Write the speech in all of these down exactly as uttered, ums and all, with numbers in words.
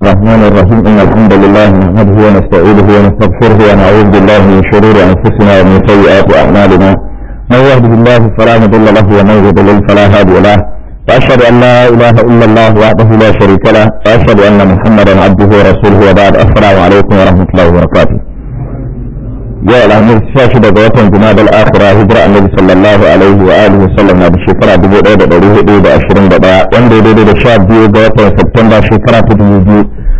الرحمن الرحيم إن الحمد لله نحمده ونستعينه ونستغفره ونعوذ بالله من شرور أنفسنا ومن سيئات أعمالنا من يهده الله فلا مضل له ومن يضلل فلا هادي له وأشهد أن لا إله إلا الله وحده لا شريك له وأشهد أن محمدا عبده ورسوله وبعد السلام عليكم ورحمة الله وبركاته. يا الأمير شاشة دواتن جناب الآخرة هجرة النبي صلى الله عليه وآله وسلم بشكرة بجوء إيدا دريه إيدا أشرين دبا وانده إيدا إيدا شاب ديو دواتن سبتمبر شكرة تدوجي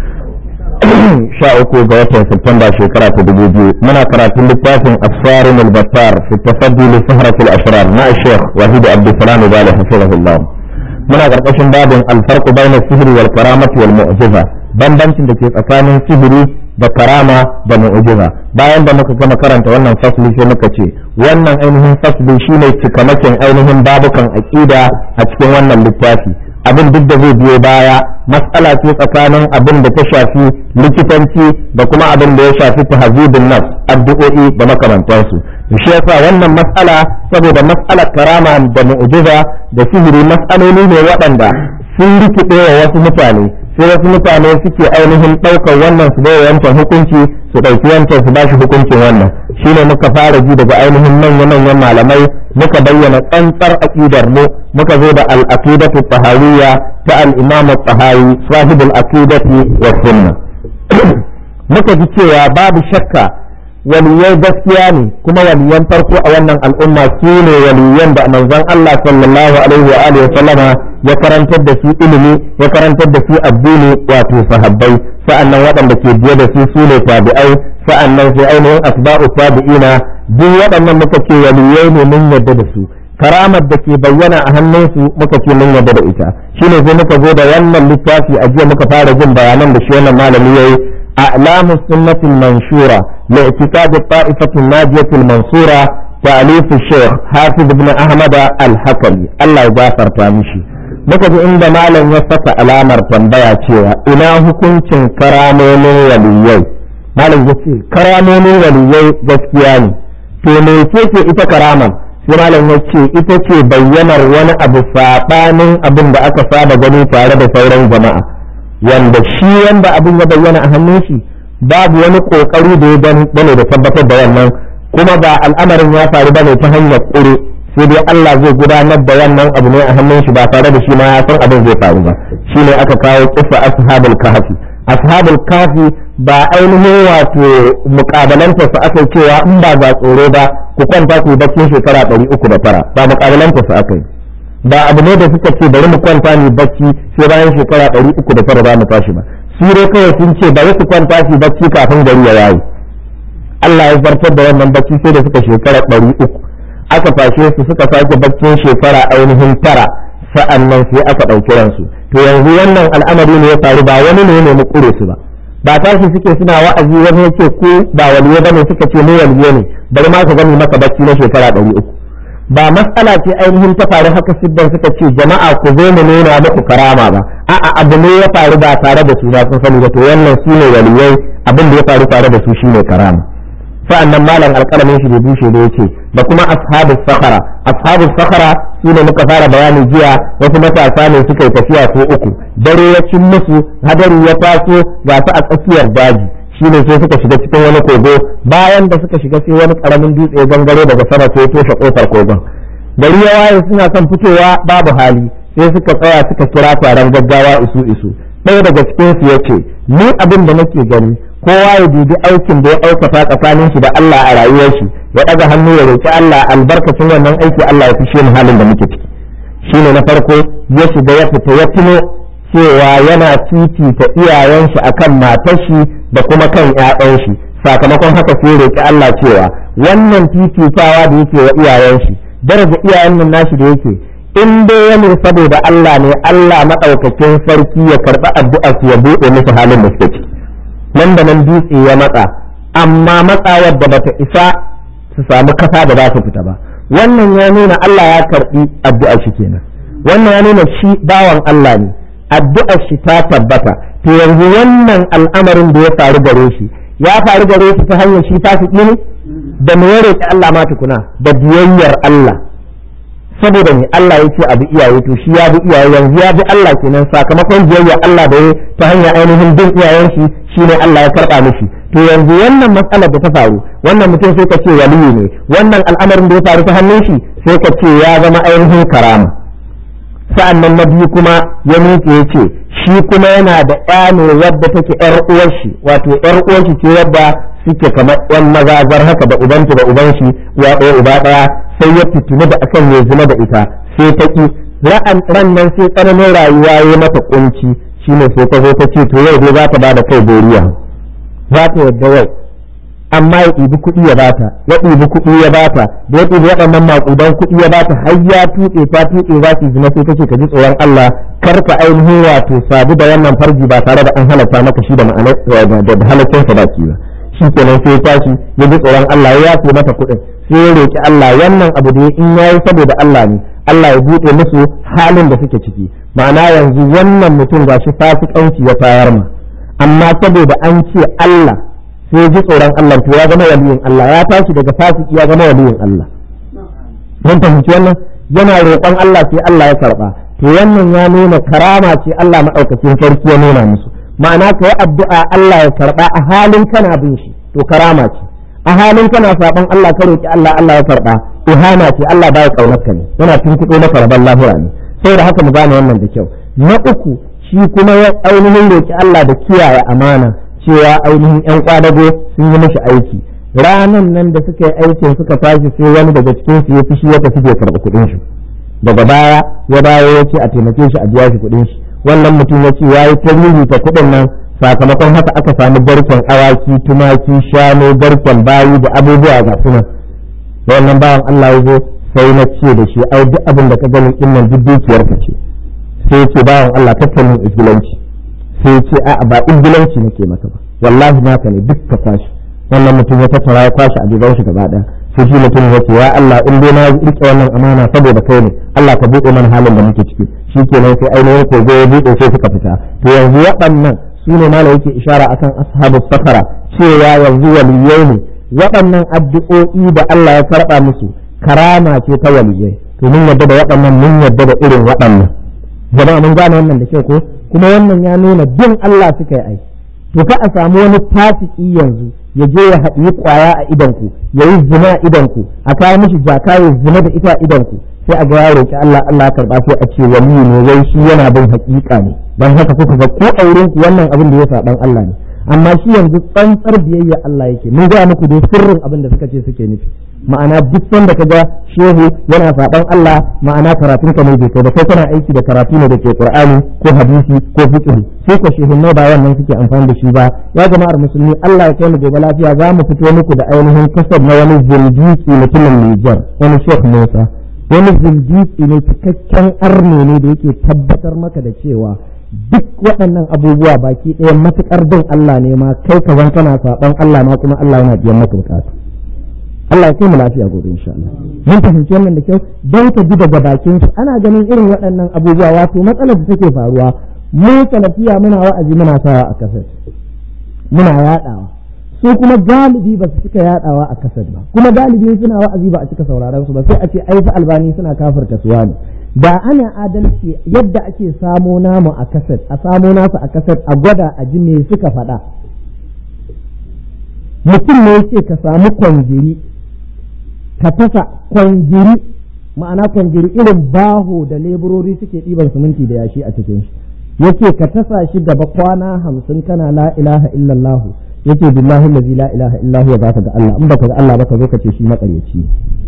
شاءكو دواتن سبتمبر شكرة تدوجي منا كراتين للتاسم أسفارم البطار في التصدي لسهرة الأشرار مع الشيخ وحيد عبد السلام بالي حفظه الله. muna karkashin babin alfarqu bayna sihiri wal karamati wal mu'jiza, bambancin da ke tsakanin sihiri da karama da mu'jiza. Bayan da muka gama karanta wannan fasli sai muka ce wannan ainihin fasli shine cikamakin ainihin babukan aqida a cikin wannan littafi. Abin duk da zai biyo baya mas'ala ce tsakanin abin da ta shafi likitanci da kuma abin da ya shafi tahzibun nafs, addu'o'i da makamantansu. shi yasa wannan mas'ala saboda mas'alar karama da mu'jiza da sihiri mas'aloli ne waɗanda sun rikide wa wasu mutane, sai wasu mutane suke ainihin ɗaukar wannan su bai wancan hukunci su ɗauki wancan su bashi hukuncin wannan. shine muka fara ji daga ainihin manya-manyan malamai muka bayyana tsantsar aqidar mu muka zo da al-aqidatu tahawiyya ta al-imam at-tahawi sahibul aqidati wa sunna. muka ji cewa babu shakka waliyai gaskiya ne, kuma waliyan farko a wannan al'umma su ne waliyan da manzon Allah sallallahu alaihi wa alihi sallama ya karantar da su ilimi, ya karantar da su addini, wato sahabbai. sa'annan waɗanda ke biye da su su ne tabi'ai, sa'annan sai ainihin asba'u tabi'ina. duk waɗannan muka ce waliyai ne mun yarda da su. karamar da ke bayyana a hannunsu muka ce mun yarda da ita. shine sai muka zo da wannan littafi a jiya muka fara jin bayanan da shi wannan malami yayi, أعلام السنة المنشورة لاعتقاد الطائفة الناجية المنصورة تأليف الشيخ حافظ بن أحمد الحكمي الله يغفر تامشي. muka ji inda malam ya saka alamar tambaya cewa ina hukuncin karamomin waliyai. malam ya ce karamomin waliyai gaskiya ne, to me ce ita karaman? sai malam ya ce ita ce bayyanar wani abu saɓanin abin da aka saba gani tare da sauran jama'a, wanda shi wanda abin ya bayyana a hannun shi babu wani kokari da ya bane da tabbatar da wannan, kuma ba al'amarin ya faru bane ta hanyar ƙure, sai dai Allah zai gudanar da wannan abu ne a hannun shi ba tare da shi ma ya san abin zai faru ba. shine aka kawo kissa ashabul kahfi. ashabul kahfi ba ainihin wato mukabalanta su aka cewa in ba ga tsoro ba ku kwanta ku baccin shekara ɗari uku da tara, ba mukabalanta su aka yi ba abu ne da suka ce bari mu kwanta ni bacci sai bayan shekara ɗari uku da tara za mu tashi ba. su dai kawai sun ce bari su kwanta su bacci kafin gari ya yayi. Allah ya zartar da wannan bacci sai da suka shekara ɗari uku aka fashe su suka sake baccin shekara ainihin tara, sa'annan sai aka ɗauki ransu. to yanzu wannan al'amari ne ya faru, ba wani ne ne mu kure su ba ba tashi suke suna wa'azi wani ya ce ku ba waliye bane, suka ce mu waliye ne bari ma ka gani maka bacci na shekara ɗari uku. ba matsala ce ainihin ta faru haka siddan suka ce jama'a ku zo mu nuna muku karama ba, a'a abu ne ya faru ba tare da su na sun sani ba. to wannan su ne waliyai, abin da ya faru tare da su shine karama. sa'annan malam alƙalamin shi da bushe da yake da kuma ashabus sakhara. ashabus sakhara su ne muka fara bayani jiya, wasu matasa ne suka yi tafiya ko uku, dare ya cin musu, hadari ya taso, ga su a tsakiyar daji. shi ne sai suka shiga cikin wani kogo, bayan da suka shiga sai wani karamin dutse ya gangaro daga sama sai toshe kofar kogon. gari ya waye suna son fitowa babu hali, sai suka tsaya suka kira taron gaggawa isu isu. ɗaya daga cikin su yace ni abin da nake gani kowa ya dubi aikin da ya aikata tsakanin shi da Allah a rayuwar shi, ya ɗaga hannu ya roki Allah albarkacin wannan aiki Allah ya fishe mu halin da muke ciki. shine na farko ya shiga ya fita ya tuno cewa yana fifita iyayen shi akan matar shi da kuma kan ƴaƴan shi. sakamakon haka sai roki Allah cewa wannan fifitawa da yake wa iyayen shi, daraja iyayen nan nashi da yake, in dai yana saboda Allah ne, Allah madaukakin sarki ya karɓi addu'a su ya buɗe musu halin da suke ciki. nan da nan dutse ya matsa, amma matsawar da bata isa su samu kasa da za su fita ba. wannan ya nuna Allah ya karɓi addu'ar shi kenan. wannan ya nuna shi bawan Allah ne, addu'ar shi ta tabbata. to yanzu wannan al'amarin da ya faru gare shi ya faru gare shi ta hanyar shi fasiki ne da me ya roki Allah ma tukuna da biyayyar Allah. saboda ne Allah ya ce abu iyaye to shi ya bi iyaye yanzu ya bi Allah kenan sakamakon biyayya Allah da ya ta hanyar ainihin bin iyayen shi shine Allah ya karba mishi to yanzu wannan matsalar da ta faru wannan mutum sai ka ce waliyi ne wannan al'amarin da ya faru ta hannun shi sai ka ce ya zama ainihin karama sa'annan na biyu kuma ya miƙe ya ce shi kuma yana da ƴa ne wadda take ƴar uwar shi wato ƴar uwar shi ce wadda suke kamar ƴan mazazar haka da ubanta da uban shi uwa ɗaya uba ɗaya sai ya fitini da akan ya zina da ita sai ta ki ra'an ran nan sai tsananin rayuwa ya mata kunci shine sai ta zo ta ce to yau dai za ta bada kai boriya za ta yadda yau amma ya ɗibi kuɗi ya bata ya ɗibi kuɗi ya bata da ya ɗibi waɗannan maƙudan kuɗi ya bata har ya tuɗe ta tuɗe za su zina sai kace ka ji tsoron Allah kar ka ainihin wato sadu da wannan farji ba tare da an halatta maka shi da ma'anar da halaccin sa baki ba shi kenan sai ya tashi ya ji tsoron Allah ya yafe mata kuɗin sai ya roki Allah wannan abu da in yayi saboda Allah ne Allah ya buɗe musu halin da suke ciki ma'ana yanzu wannan mutum gashi fasikanci ya tayar ma amma saboda an ce Allah sai ji tsoron Allah to ya zama waliyin Allah ya tashi daga fasiki ya zama waliyin Allah mun fahimci wannan yana roƙon Allah sai Allah ya karba to wannan ya nuna karama ce Allah madaukakin sarki ya nuna musu ma'ana ka yi addu'a Allah ya karba a halin kana bin shi to karama ce a halin kana saban Allah ka roki Allah Allah ya karba ihana ce Allah baya kaunar ka ne yana tunkuɗo maka rabban lahira ne saboda haka mu gane wannan da kyau na uku shi kuma ya ainihin roki Allah da kiyaye amana cewa ainihin yan kwadago sun yi mishi aiki ranan nan da suka yi aikin suka tashi sai wani daga cikin su ya fishi ya tafi bai karɓi kuɗin shi daga baya ya dawo ya ce a taimake shi a biya shi kuɗin shi wannan mutum ya ce ya yi tarihi ta kuɗin nan sakamakon haka aka samu garken awaki tumaki shanu garken bayi da abubuwa ga su nan wannan bawan Allah ya zo sai na ce da shi ai duk abin da ka gani din nan duk dukiyar ka ce sai ya ce bawan Allah tattalin izgilanci sai ya ce a'a ba izgilanci nake maka ba wallahi naka ne duk ka kwashi wannan mutum ya tattara ya kwashi a jiban shi gaba daya sai shi mutum ya ce ya Allah in dai na rike wannan amana saboda kai ne Allah ka buɗe mana halin da muke ciki shikenan sai ainihin kogo ya buɗe sai suka fita to yanzu waɗannan su ne mala yake ishara akan ashabu sakara cewa yanzu waliyai ne waɗannan addu'o'i da Allah ya karɓa musu karama ce ta waliyai to mun yadda da waɗannan mun yadda da irin waɗannan jama'a mun gane wannan da kyau ko kuma wannan ya nuna bin Allah suka yi ai to ka a samu wani fasiki yanzu ya je ya haɗi ƙwaya a idanku ya yi zina a idanku a kawo mishi jaka ya zina da ita a idanku sai a ga ya roƙi Allah Allah karɓa sai a ce wali ne wai shi yana bin haƙiƙa ne don haka kuka ga ko auren ku wannan abin da ya saɓan Allah ne amma shi yanzu tsantsar biyayya Allah yake mun ga muku dai sirrin abin da suka ce suke nufi ma'ana duk sanda ka ga shehu yana saɓan Allah ma'ana karatun ka ne bai kai da kai kana aiki da karatu ne da ke Qur'ani ko hadisi ko fiqh sai ko shehu ne ba wannan suke amfani da shi ba ya jama'ar musulmi Allah ya kai mu gobe lafiya za mu fito muku da ainihin kasar na wani zindiki mutumin Nijar wani Sheikh Musa wani zindiki ne cikakken arne ne da yake tabbatar maka da cewa duk waɗannan abubuwa baki ɗaya matuƙar bin Allah ne ma kai ka zan kana saɓan Allah ma kuma Allah yana biyan maka bukatu Allah ya kai mu lafiya gobe insha Allah mun fahimci wannan da kyau don ka ji daga bakin su ana ganin irin waɗannan abubuwa wato matsalar da take faruwa mu salafiya muna wa'azi muna sawa a kasar muna yaɗawa su kuma galibi ba su cika yaɗawa a kasar ba kuma galibi suna wa'azi ba a cika sauraron su ba sai a ce ai fa albani suna kafirta suwa ne da ana adalci yadda ake samo namu a kasar a samo nasu a kasar a gwada a ji me suka faɗa mutum ne yake ka samu kwanjiri ka tasa kwanjiri ma'ana kwanjiri irin baho da leburori suke ɗiban siminti da yashi a cikin shi yake ka tasa shi gaba kwana hamsin kana la ilaha illallah yake billahi allazi la ilaha illahu ya zaka ga Allah in baka ga Allah ba ka zo ka ce shi makaryaci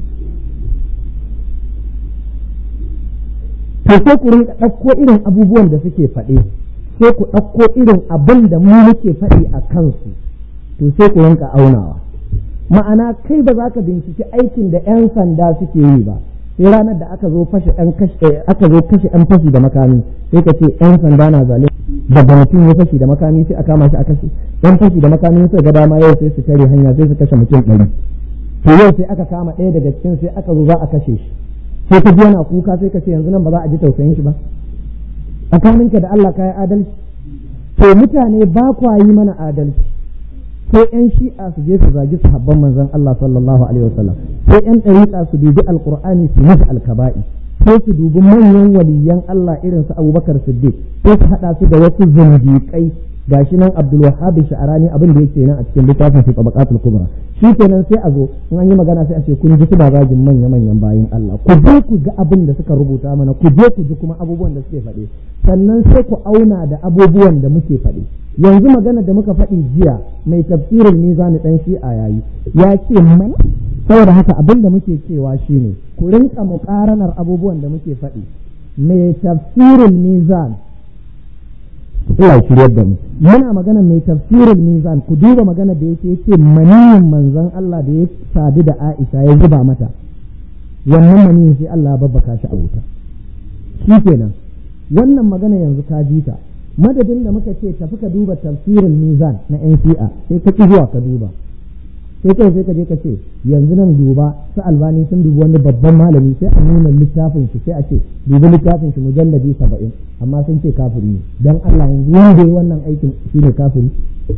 to sai ku rinka ɗauko irin abubuwan da suke faɗe sai ku ɗauko irin abin da mu muke faɗi a kansu to sai ku rinka aunawa ma'ana kai ba za ka binciki aikin da 'yan sanda suke yi ba sai ranar da aka zo fashe ɗan kashe aka zo kashe ɗan fashi da makami sai ka ce 'yan sanda na zalunci daga mutum ya fashi da makami sai a kama shi a kashe ɗan fashi da makami sai ga dama yau sai su tare hanya sai su kashe mutum ɗari to yau sai aka kama ɗaya daga cikin sai aka zo za a kashe shi sai ka biya na kuka sai ka ce yanzu nan ba za a ji tausayin shi ba tsakaninka da Allah ka yi adalci to mutane ba kwa yi mana adalci sai yan shi'a su je su zagi sahabban manzon Allah sallallahu alaihi wasallam sai yan dariqa su dubi alqur'ani su musu alkaba'i sai su dubi manyan waliyan Allah irin su Abubakar Siddiq sai su hada su da wasu zindiƙai gashi nan Abdul Wahhab Sha'rani abin da yake nan a cikin littafin fi Tabaqatul Kubra shi kenan sai a zo in an yi magana sai a ce kun ji su da zagin manya manyan bayin Allah ku je ku ga abin da suka rubuta mana ku je ku ji kuma abubuwan da suke faɗi sannan sai ku auna da abubuwan da muke faɗi yanzu magana da muka faɗi jiya mai tafsirin mizani dan shi'a yayi ya ce mana saboda haka abin da muke cewa shine ku rinka muƙaranar abubuwan da muke faɗi mai tafsirin mizan Allah shiryar da mu muna magana mai tafsirin mizan ku duba magana da yake yace maniyin manzon Allah da ya sadu da Aisha ya zuba mata wannan maniyin sai Allah ya babbaka shi a wuta shikenan wannan magana yanzu ka ji ta madadin da muka ce tafi ka duba tafsirin mizan na yan shi'a sai ka ki zuwa ka duba sai kai sai ka je ka ce yanzu nan duba su Albani sun dubi wani babban malami sai a nuna littafin shi sai a ce dubi littafin shi mujalladi saba'in amma sun ce kafiri ne dan Allah yanzu wanda yi wannan aikin shi ne kafiri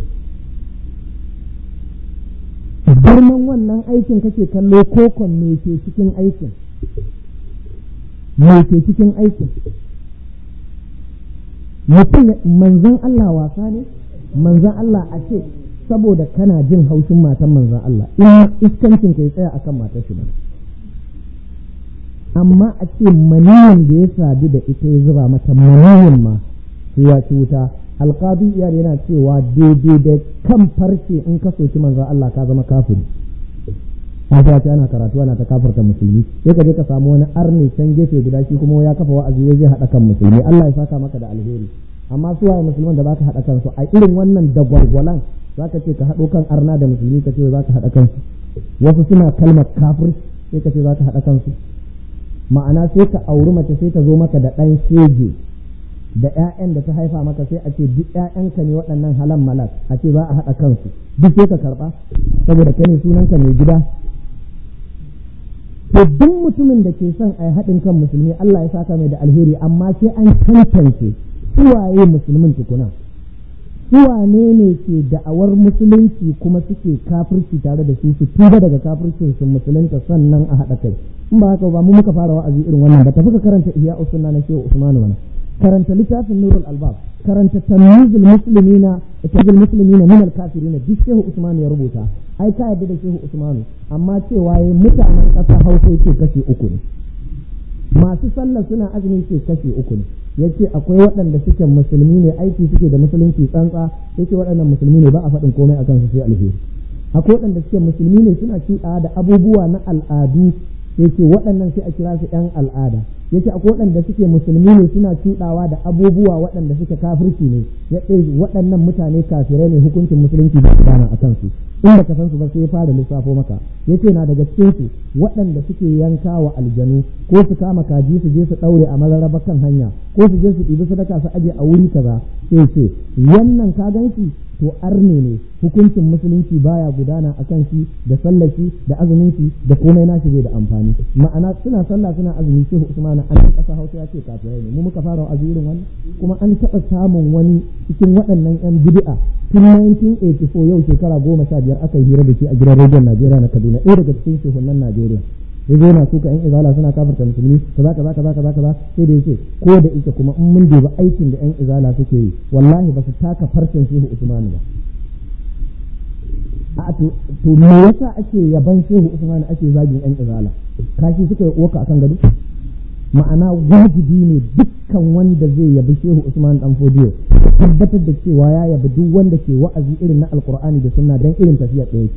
girman wannan aikin kake kallo kokon me ke cikin aikin me ke cikin aikin mutum manzon Allah wasa ne manzon Allah a ce saboda kana jin haushin matan manzon Allah in iskancin ka ya tsaya akan matar shi ba amma a ce maniyin da ya sadu da ita ya zuba mata maniyin ma sai ya ci wuta alqadi iyar yana cewa daidai da kan farce in ka soki manzon Allah ka zama kafiri haka ce ana karatu ana ta kafirta musulmi sai ka je ka samu wani arni can gefe guda shi kuma ya kafa wa'azi zai haɗa kan musulmi Allah ya saka maka da alheri amma su waye musulman da baka haɗa kansu a irin wannan dagwalgwalan zaka ce ka haɗo kan arna da musulmi ka ce zaka haɗa kansu wasu suna kalmar kafir sai ka ce zaka haɗa kansu ma'ana sai ka auri mace sai ta zo maka da ɗan shege da ƴaƴan da ta haifa maka sai a ce duk ƴaƴanka ne waɗannan halan malak a ce za a haɗa kansu duk sai ka karɓa saboda kai ne sunanka mai gida to duk mutumin da ke son a yi haɗin kan musulmi Allah ya saka mai da alheri amma sai an tantance suwaye musulmin tukuna suwane ne ke da'awar musulunci kuma suke kafirci tare da su su tuba daga kafircin su musulunta sannan a haɗa kai in ba haka ba mu muka fara wa'azi irin wannan ba tafi ka karanta ihya usunna na shehu usman mana karanta littafin nurul albab karanta tamyizul muslimina tamyizul muslimina min al kafirin duk shehu usman ya rubuta ai ka yadda da shehu usman amma cewa yayin mutanen ƙasa Hausa yake kashe uku ne masu sallah suna azumi ce kashe uku ne yace akwai waɗanda suke musulmi ne aiki suke da musulunci tsantsa yace waɗannan musulmi ne ba a faɗin komai akan su sai alheri akwai waɗanda suke musulmi ne suna cuɗa da abubuwa na al'adu yace waɗannan sai a kira su ƴan al'ada yace akwai waɗanda suke musulmi ne suna cuɗawa da abubuwa waɗanda suke kafirci ne yace waɗannan mutane kafirai ne hukuncin musulunci ba su dana akan su in baka san su ba sai ya fara lissafo maka yace na daga cikin su waɗanda suke yanka wa aljanu ko su kama kaji su je su daure a mararraba kan hanya ko su je su ɗibi sadaka su aje a wuri kaza sai ce wannan ka ganki to arne ne hukuncin musulunci baya gudana akan shi da sallaci da azumin shi da komai nashi zai da amfani ma'ana suna sallah suna azumi shehu usmana an ta kasa hausa ya ce kafirai ne mu muka fara wa'azi irin wannan kuma an taɓa samun wani cikin waɗannan yan bid'a tun nineteen eighty-four yau shekara goma sha biyar aka yi hira da shi a gidan rediyon Najeriya na Kaduna ɗaya daga cikin shehunan Najeriya yazo yana suka yan izala suna kafirta musulmi kaza kaza kaza kaza kaza sai da yace ko da ita kuma in mun duba aikin da yan izala suke yi wallahi ba su taka farcen shehu Usman ba a to to me yasa ake yaban shehu Usman ake zagin yan izala kashi suka yi oka akan gado ma'ana wajibi ne dukkan wanda zai yabi shehu Usman dan Fodiyo tabbatar da cewa ya yabi duk wanda ke wa'azi irin na alqur'ani da sunna dan irin tafiya ɗaya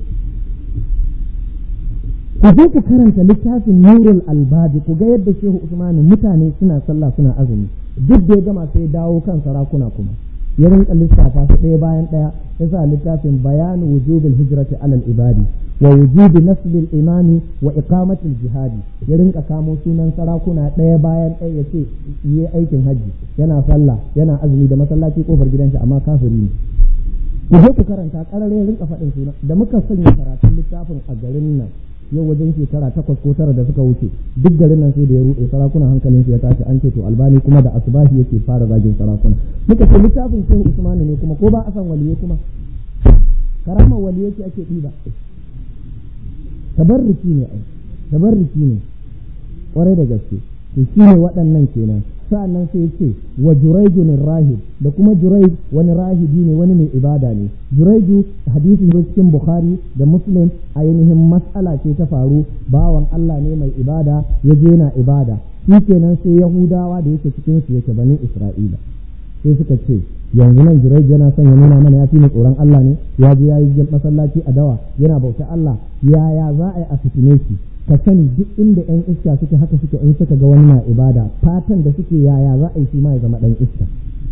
ku je ku karanta littafin nurul albabi ku ga yadda shehu Usman mutane suna sallah suna azumi duk da ya gama sai dawo kan sarakuna kuma ya rinka lissafa su ɗaya bayan ɗaya ya sa littafin bayanu wujubil hijrati alal ibadi wa wujubi nasbil imani wa iqamatil jihadi ya rinka kamo sunan sarakuna ɗaya bayan ɗaya ya ce yi aikin hajji yana sallah yana azumi da masallaci kofar gidansa amma kafiri ne ku je ku karanta karare ya rinka faɗin suna da muka sanya karatun littafin a garin nan yau wajen shekara takwas ko tara da suka wuce duk garin nan sai da ya ruɗe sarakuna hankalin ya tashi an ce to albani kuma da asubahi yake fara zagin sarakuna muka ce littafin shehu usman ne kuma ko ba a san waliye kuma karamar waliye ce ake ɗiba tabarruki ne ai tabarruki ne kwarai da gaske to shine waɗannan kenan. Sa'annan sai ce wa Juraijun rahib, da kuma Juraij wani rahibi ne, wani mai ibada ne. Juraiju hadisin da cikin Bukhari da Muslim, ainihin mas'ala ce ta faru, bawan Allah ne mai ibada ya je na ibada, shi kenan sai Yahudawa da yake cikin su yake bani Isra'ila sai suka ce yanzu nan Juraij yana son ya nuna mana ya fi mu tsoron Allah ne, ya je ya yi masallaci a dawa yana bauta Allah, yaya za a yi a fitine shi? Ka sani duk inda ‘yan iska suke haka suke in suka ga wani na ibada, fatan da suke yaya za a yi shi ma ya zama ɗan iska.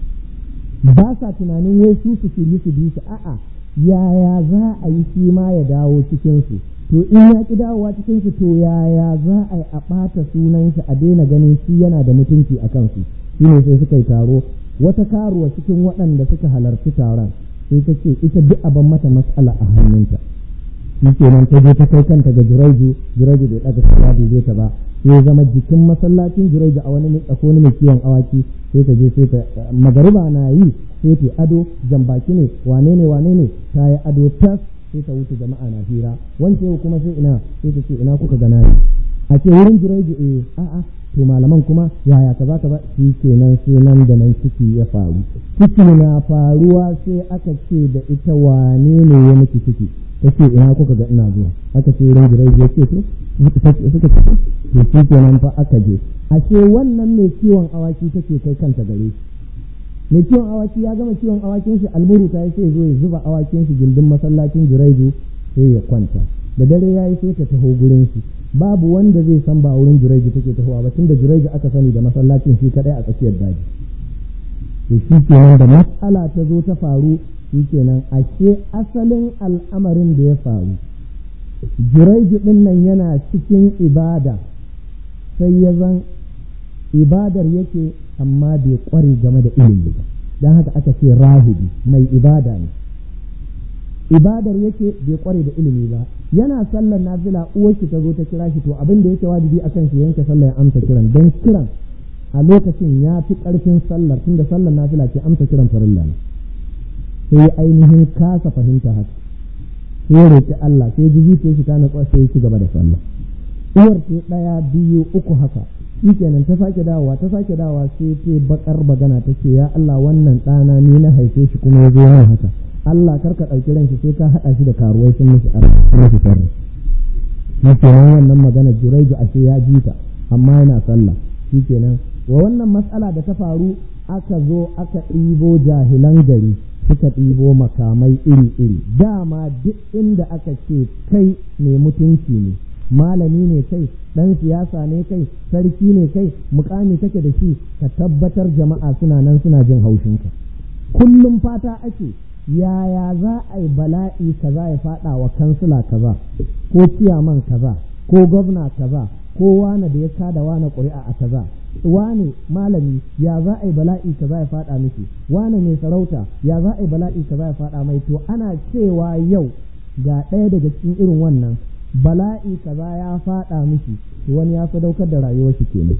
Ba sa tunanin wai su su shirye su bi su, a'a yaya za a yi shi ma ya dawo cikinsu. To in ya ƙi dawowa cikinsu, to yaya za a yi a ɓata sunansa a daina ganin shi yana da mutunci a kansu. Shi ne sai suka yi taro, wata karuwa cikin waɗanda suka halarci taron sai ta ce ita duk abin mata matsala a hannunta. Shi kenan ta je ta kai kanta ga Juraiju, Juraiju bai ɗaga ta bai ta ba, sai zama jikin masallacin Juraiju a wani tsako ne mai kiwon awaki, sai ta je sai ta magariba na yi sai ta ado, jambaki ne, wane ne wane ne, ta yi ado tas, sai ta wuce jama'a na hira. Wance yau kuma sai ina, sai ta ce ina kuka gana ni? A ce wurin Juraiju, eh a'a to malaman kuma yaya kaza kaza. Shi kenan sai nan da nan ciki ya faru. Ciki na faruwa sai aka ce da ita wane ne ya miki ciki? Ta ce ina kuka ga ina zuwa? Aka ce wurin Juraiju, ya ce to suka ce to shi kenan fa aka je. Ashe wannan mai kiwon awaki take kai kanta gare shi. Mai kiwon awaki ya gama kiwon awakin shi, almuru ta yi sai zo ya zuba awakin shi gindin masallacin Juraiju sai ya kwanta. Da dare yayi sai ta taho gurin shi, babu wanda zai san ba wurin Juraiju take tahowa ba, tunda Juraiju aka sani da masallacin shi kadai a tsakiyar daji. To shi kenan da mas'ala ta zo ta faru, shi kenan ashe asalin al'amarin da ya faru, Juraiju din nan yana cikin ibada, sai ya zan ibadar yake amma bai kware game da ilimi ba, don haka aka ce rahibi, mai ibada ne. Ibadar yake bai kware da ilimi ba, yana sallar nafila, uwar shi ta zo ta kira shi, to abin da yake wajibi akan shi yanke sallar ya amsa kiran, don kiran a lokacin ya fi karfin sallar, tunda sallar nafila ce, amsa kiran farilla ne. Sai ainihin kasa fahimta haka, sai roƙi Allah, sai ji zuciyar shi ta natsuwa, sai ya ci gaba da sallah. Uwar ce ɗaya biyu uku haka, shi kenan ta sake dawowa ta sake dawowa sai ta bakar magana ta ce ya Allah wannan ɗana ni na haife shi kuma ya zo yin haka, Allah kar ka ɗauki ranshi sai ka haɗa shi da karuwai sun musu arziki sharri. Shi kenan wannan magana Juraiju ashe ya ji ta amma yana sallah. Shi kenan wa wannan matsala da ta faru, aka zo aka ɗibo jahilan gari suka ɗibo makamai iri-iri. Dama duk inda aka ce kai mai mutunci ne, malami ne kai, ɗan siyasa ne kai, sarki ne kai, mukami kake da shi, ka tabbatar jama'a suna nan suna jin haushinka. Kullum fata ake yaya za a yi bala'i kaza ya faɗa wa kansila kaza ko ciyaman kaza ko gwamna kaza ko wane da ya kada wane ƙuri'a a kaza, wane malami ya za a yi bala'i kaza ya faɗa miki, wane mai sarauta ya za a yi bala'i kaza ya faɗa mai. To ana cewa yau ga ɗaya daga cikin irin wannan bala'i kaza ya faɗa miki, to wani ya sadaukar da rayuwar shi kenan,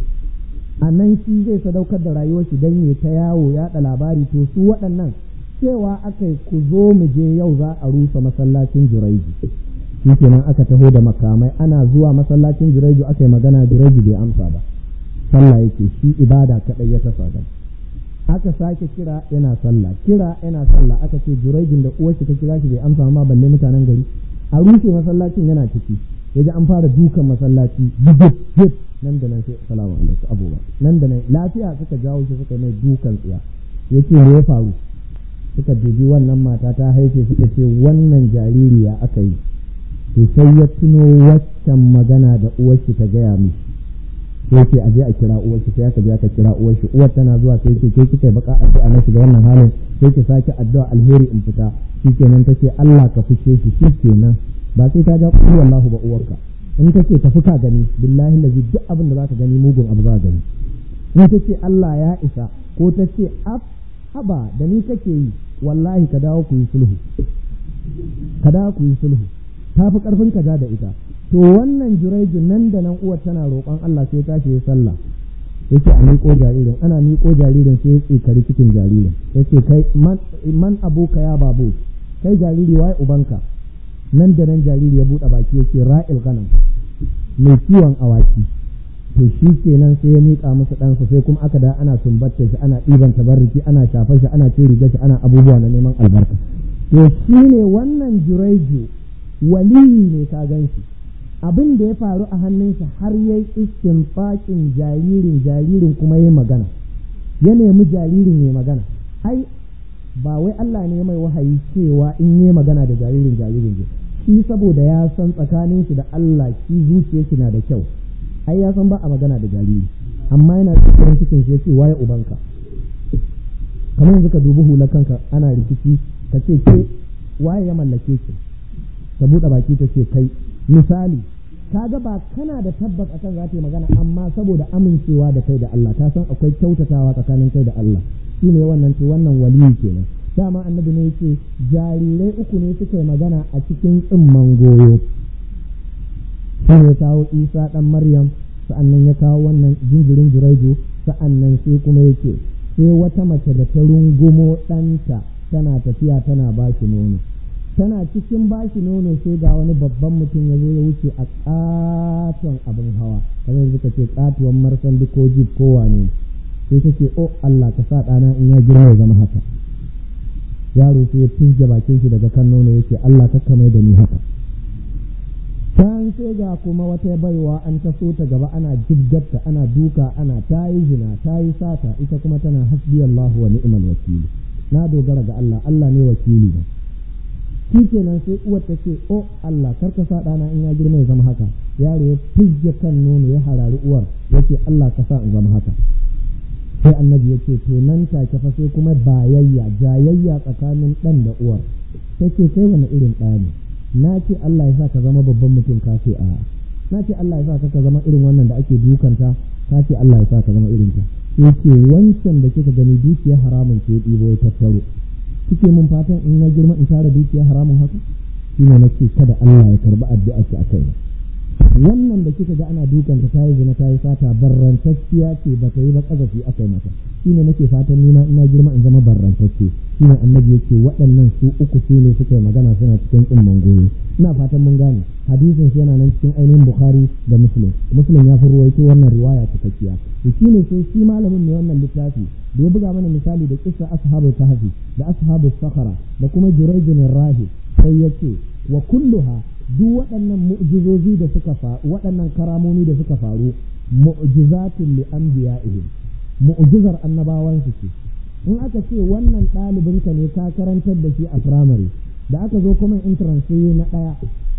a nan shi zai sadaukar da rayuwar shi don ya ta yawo yaɗa labari. To su waɗannan cewa aka yi ku zo mu je yau za a rusa masallacin Juraiju. Shi kenan aka taho da makamai, ana zuwa masallacin Juraiju aka yi magana, Juraiju bai amsa ba, sallah yake shi, ibada kaɗai ya tafa gaba. Aka sake kira yana sallah, kira yana sallah, aka ce Juraijin da uwarsa ta kira shi bai amsa ma balle mutanen gari. A rushe masallacin yana ciki, ya ji an fara dukan masallaci, bigit git, nan da nan sai salamu alaikum abubuwa, nan da nan lafiya suka jawo shi suka mai dukan tsiya. Ya ce me ya faru? Suka dubi wannan mata ta haife, suka ce wannan jaririya aka yi. To sai ya tuno waccan magana da uwarki ta gaya mishi, sai ce aje a kira uwarki, sai aka je aka kira uwarki. Uwar tana zuwa sai ce ke kika baka addu'a na shiga wannan halin, sai ki sake addu'a alheri in fita. Shikenan tace Allah ka fice shi, shikenan ba sai ta ja ku wallahu ba uwarka. In tace tafi ka gani, billahi lazi duk abin da za ka gani mugun abu za ka gani. In tace Allah ya isa, ko tace af haba da ni kake yi, wallahi ka dawo ku yi sulhu, ka dawo ku yi sulhu, ta fi karfin ka ja da ita. To wannan Juraiju nan da nan uwar tana roƙon Allah sai ta ce sallah, yace a miƙo jaririn, ana miƙo jaririn sai ya tsikari cikin jaririn, yace kai man, man abuka ya babu, kai jariri wai ubanka. Nan da nan jariri ya buɗe baki yace ra'il ghanam, mai kiwon awaki. to shi kenan sai ya miƙa musu ɗansa sai kuma aka da ana sumbatta shi ana ɗiban tabarriki ana shafa shi ana ce riga shi ana abubuwa na neman albarka. To shi ne wannan Juraiju waliyi ne ka gan shi abin da ya faru a hannunsa har yayi istinfaqin jaririn jaririn kuma yayi magana ya nemi jaririn yayi magana ai ba wai Allah ne mai wahayi cewa in yayi magana da jaririn jaririn ne shi saboda ya san tsakanin shi da Allah shi zuciyar shi na da kyau ai ya san ba a magana da jariri amma yana cikin cikin shi yace waye ubanka kamar yanzu ka dubi hular kanka ana rikici ka ce ke waye ya mallake ki ta buɗe baki ta ce kai misali kaga ba kana da tabbas akan za ta yi magana amma saboda amincewa da kai da Allah ta san akwai kyautatawa tsakanin kai da Allah shine wannan to wannan waliyi kenan dama annabi ne yake jarirai uku ne suka yi magana a cikin tsimman goyo sai ya kawo Isa dan Maryam sa'annan ya kawo wannan jinjirin Juraiju sa'annan sai kuma yake sai wata mace da ta rungumo ɗanta tana tafiya tana ba shi nono tana cikin bashi nono sai ga wani babban mutum ya zo ya wuce a katon abin hawa kamar yanzu ka ce katuwan marsan ko jib ko wane sai ta ce o Allah ka sa ɗana in ya girma ya zama haka yaro sai ya tuzge bakin shi daga kan nono yake Allah ka kame da ni haka can sai ga kuma wata baiwa an taso ta gaba ana jibgarta ana duka ana tayi zina tayi sata ita kuma tana hasbi Allah wa ni'mal wakili na dogara ga Allah Allah ne wakili ne shi kenan sai uwar ta ce o Allah karka sa ɗana in ya girma ya zama haka yaro ya fizge kan nono ya harari uwar ya ce Allah ka sa in zama haka sai annabi ya ce to nan take fa sai kuma bayayya jayayya tsakanin ɗan da uwar ta ce kai wani irin ɗa ne na ce Allah ya sa ka zama babban mutum ka ce a na ce Allah ya sa ka zama irin wannan da ake dukanta ka ce Allah ya sa ka zama irin ta sai ce wancan da kika gani dukiya haramun ce ya ɗibo ya tattaro kike mun fatan in na girma in tara dukiya haramun haka shine nake kada Allah ya karbi addu'a ki akai wannan da kika ga ana dukanta tayi zina tayi sata barrantacciya ce ba ta yi ba kazafi akai mata shine nake fatan ni ma ina girma in zama barrantacce shine annabi yake waɗannan su uku su ne suka yi magana suna cikin tsumman goyo ina fatan mun gane hadisin yana nan cikin ainihin Bukhari da Muslim Muslim ya fi ruwaito wannan riwaya cikakkiya shine sai shi malamin mai wannan littafi da ya buga mana misali da kissa ashabul kahfi da ashabul sakhara da kuma jurayjun rahi sai yace wa kulluha duk waɗannan mu'jizozi da suka faru waɗannan karamomi da suka faru mu'jizatun li anbiya'ihim mu'jizar annabawan su ce in aka ce wannan ɗalibinka ne ka karantar da shi a firamare da aka zo kuma entrance na ɗaya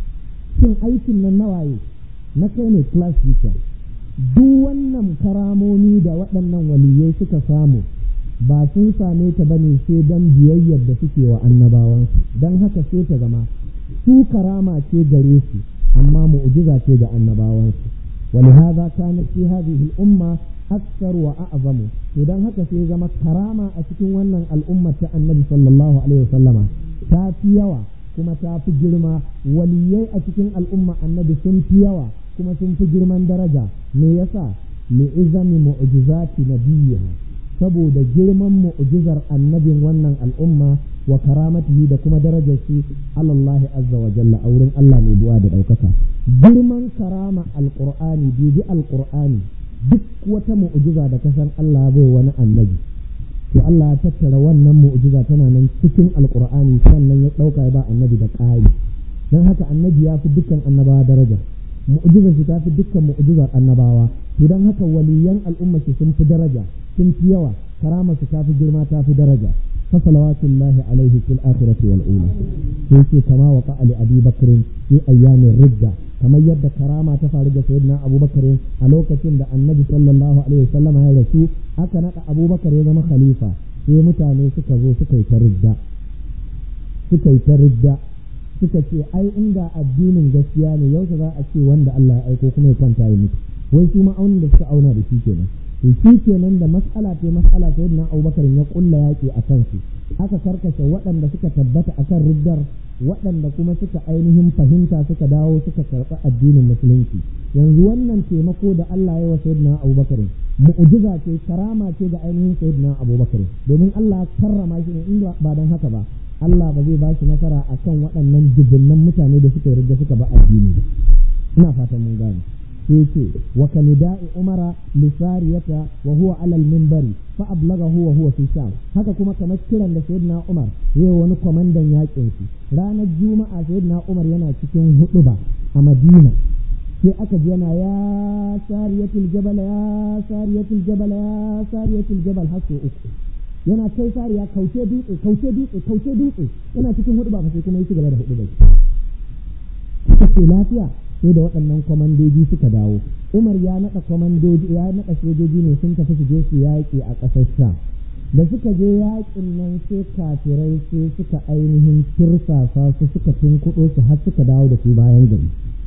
shin aikin nan nawaye na kai ne class teacher duk wannan karamomi da waɗannan waliyai suka samu ba sun same ta bane sai dan biyayyar da suke wa annabawansu dan haka sai ta zama su karama ce gare su amma mu'jiza ce ga annabawansu ولهذا كانت في هذه الأمة أكثر وأعظم idan haka sai zama karama a cikin wannan al'ummar ta annabi sallallahu alaihi wasallama ta fi yawa kuma ta fi girma waliyai a cikin al'umma annabi sun fi yawa kuma sun fi girman daraja me yasa li izami mu'jizati nabiyyiha saboda girman mu'jizar annabin wannan al'umma wa karamatihi da kuma darajar shi alallahi azza wa jalla a wurin Allah mai buwa da ɗaukaka girman karama alqur'ani bibi alqur'ani duk wata mu'jiza da kasan Allah bai wani annabi to Allah ya tattara wannan mu'jiza tana nan cikin alqur'ani sannan ya ɗauka ya ba annabi da ƙari dan haka annabi ya fi dukkan annabawa daraja mu'jizar shi ta fi dukkan mu'jizar annabawa to dan haka waliyan al'umma shi sun fi daraja sun fi yawa karama su ta fi girma ta fi daraja فصلوات الله عليه في الآخرة والأولى في كما وقع لأبي بكر في أيام الردة كما يد كرامة تفارج سيدنا أبو بكر ألوك سند النبي صلى الله عليه وسلم هذا رسول أكنت أبو بكر يزم خليفة في متاني سكزو سكي تردة سكي تردة سكي أي عند الدين الجسياني يوسف أكي وند الله أيكوكم يكون تايمت ويسوما أون لسك أونا بسيكنا shi kenan da mas'ala ce mas'ala ta yadda Abubakar ya kulla yaki a kansu aka karkashe waɗanda suka tabbata akan riddar waɗanda kuma suka ainihin fahimta suka dawo suka karɓi addinin musulunci yanzu wannan taimako da Allah ya yi wa sayyidina Abubakar mu'jiza ce karama ce ga ainihin sayyidina Abubakar domin Allah karrama shi ne inda ba dan haka ba Allah ba zai ba shi nasara akan waɗannan dubunnan mutane da suka ridda suka ba addini ina fatan mun gane sai ce wa kanida'i umara lisariyata wa huwa ala al-minbari fa ablaghahu wa huwa fi sham haka kuma kamar kiran da sayyidina Umar yayi wani komandan yakin shi ranar juma'a sayyidina Umar yana cikin huduba a Madina sai aka ji yana ya sariyatul jabal ya sariyatul jabal ya sariyatul jabal hasu uku yana kai sariya kauce dutse kauce dutse kauce dutse yana cikin huduba fa sai kuma yi gaba da huduba ce lafiya sai da waɗannan kwamandoji suka dawo Umar ya naɗa kwamandoji ya naɗa sojoji ne sun tafi su je su yaƙi a ƙasar Sham da suka je yaƙin nan sai kafirai sai suka ainihin tirsasa su suka tunkuɗo su har suka dawo da su bayan gari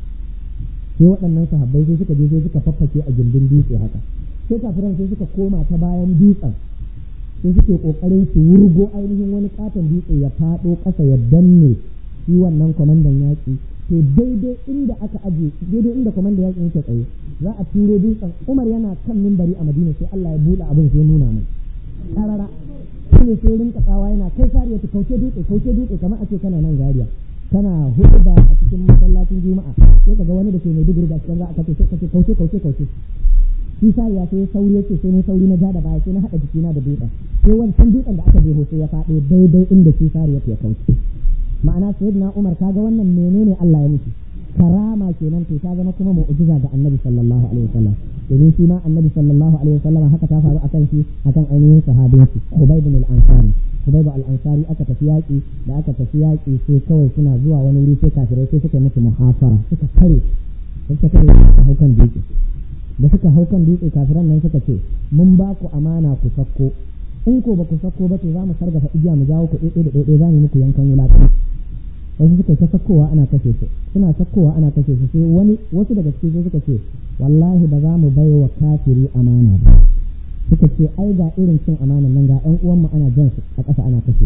sai waɗannan sahabbai sai suka je sai suka faffake a gindin dutse haka sai kafiran sai suka koma ta bayan dutsen sai suke ƙoƙarin su wurgo ainihin wani katon dutse ya faɗo ƙasa ya danne shi wannan kwamandan yaƙi to daidai inda aka aje daidai inda kwamandan yaƙi yake tsaye za a turo dutsen Umar yana kan mimbari a Madina sai Allah ya buɗe abin sai nuna mai karara shine sai rinka tsawa yana kai sariya ta kauce dutse kauce dutse kamar a ce kana nan Zaria kana huɗuba a cikin masallacin Juma'a sai kaga wani da ke mai digiri da cikin za a kace sai kace kauce kauce kauce shi sariya sai sauri yace sai ne sauri na ja da baya sai na haɗa jikina da dutsen sai wancan dutsen da aka je sai ya faɗo daidai inda shi sariya ya kauce ma'ana sayyidina Umar kaga wannan menene Allah ya miki karama kenan to ta zama kuma mu'jiza ga Annabi sallallahu alaihi wasallam domin shi ma Annabi sallallahu alaihi wasallam haka ta faru akan shi akan ainihin sahabinsa Hubayb bin al-Ansari Hubayb al-Ansari aka tafi yaki da aka tafi yaki sai kawai suna zuwa wani wuri sai kafirai sai suka musu muhafara suka kare suka kare suka haukan dutse da suka haukan dutse kafiran nan suka ce mun ba ku amana ku sakko in ko ba ku sakko ba to za mu sargafa igiya mu jawo ku ɗaiɗai da ɗaiɗai za mu muku yankan wulaƙi wasu suka ta sakkowa ana kashe su suna sakkowa ana kashe su sai wani wasu daga cikin suka ce wallahi ba za mu bai wa kafiri amana ba suka ce ai ga irin cin amanan nan ga ƴan uwan mu ana jan su a ƙasa ana kashe